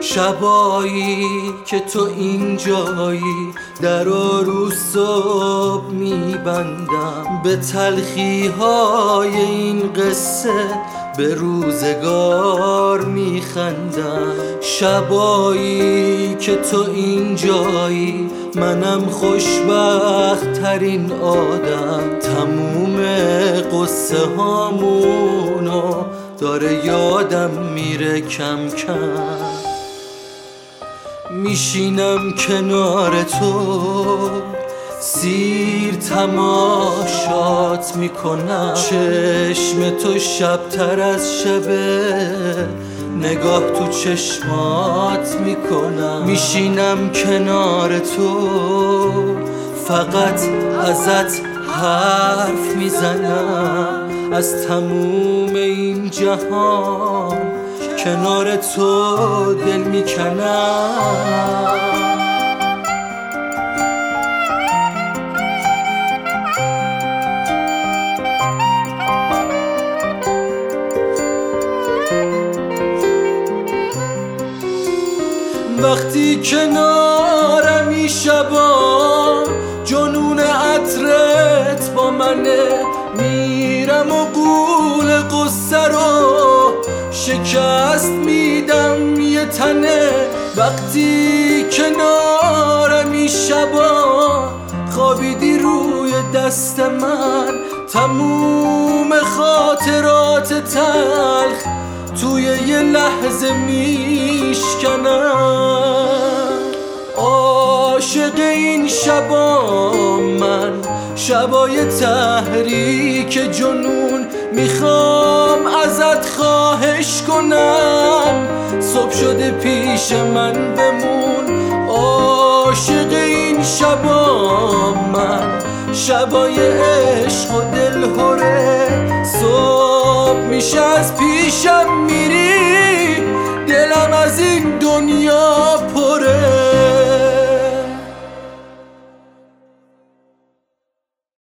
شبایی که تو اینجایی در رو صبح میبندم، به تلخی های این قصه به روزگار میخندم. شبایی که تو اینجایی منم خوشبخت ترین آدم، تموم قصه هامونو داره یادم میره کم کم. میشینم کنار تو سیر تماشات میکنم، چشم تو شبتر از شبه نگاه تو چشمات میکنم. میشینم کنار تو فقط ازت حرف میزنم، از تموم این جهان کنار تو دل میکنم. وقتی کنارمی شبا جنون عطرت با منه، میرم و قول قصه رو شکست میدم یه تنه. وقتی کنارمی شبا خوابیدی روی دست من، تموم خاطرات تلخ توی یه لحظه میشکنم. عاشق این شبا من، شبای تحریک جنون، میخوام ازت خواهش کنم صبح شده پیش من بمون. عاشق این شبا من، شبای عشق و دلهوره، صبح میشه از پیشم میری، دلم از این